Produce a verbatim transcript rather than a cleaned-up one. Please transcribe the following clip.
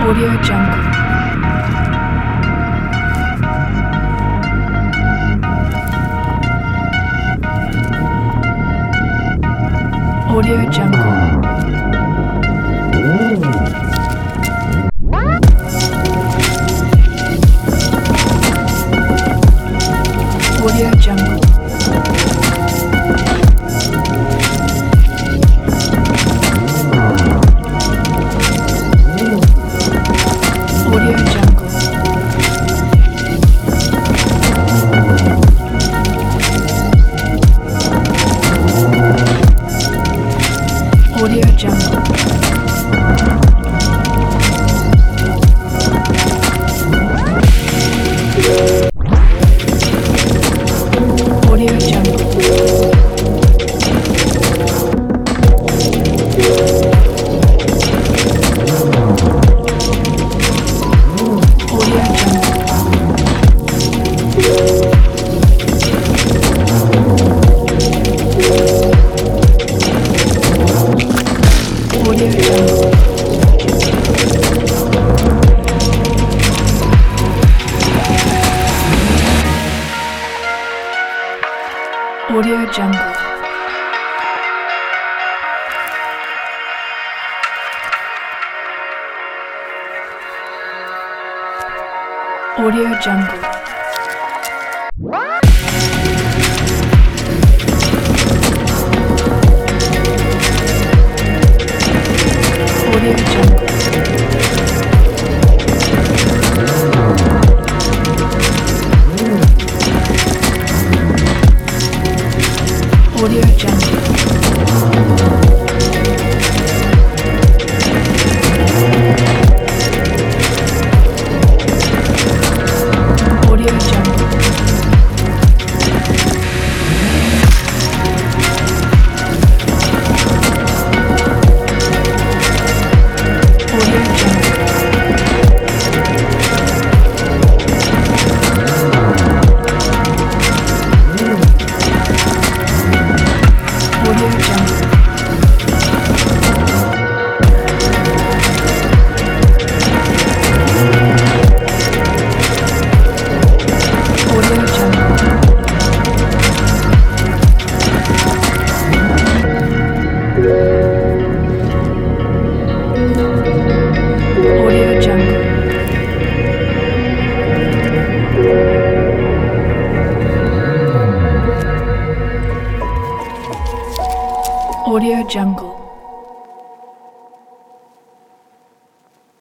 Audio Jungle. Audio Jungle. Audio Jungle. Audio Jungle. Audio Jungle. Audio Jungle. Audio Jungle. Audio Jungle. Audio Jungle. Audio Jungle. Audio Jungle. Audio Jungle. Audio Jungle. Audio Jungle. Audio Jungle. Audio Jungle. Audio Jungle. Audio Jungle.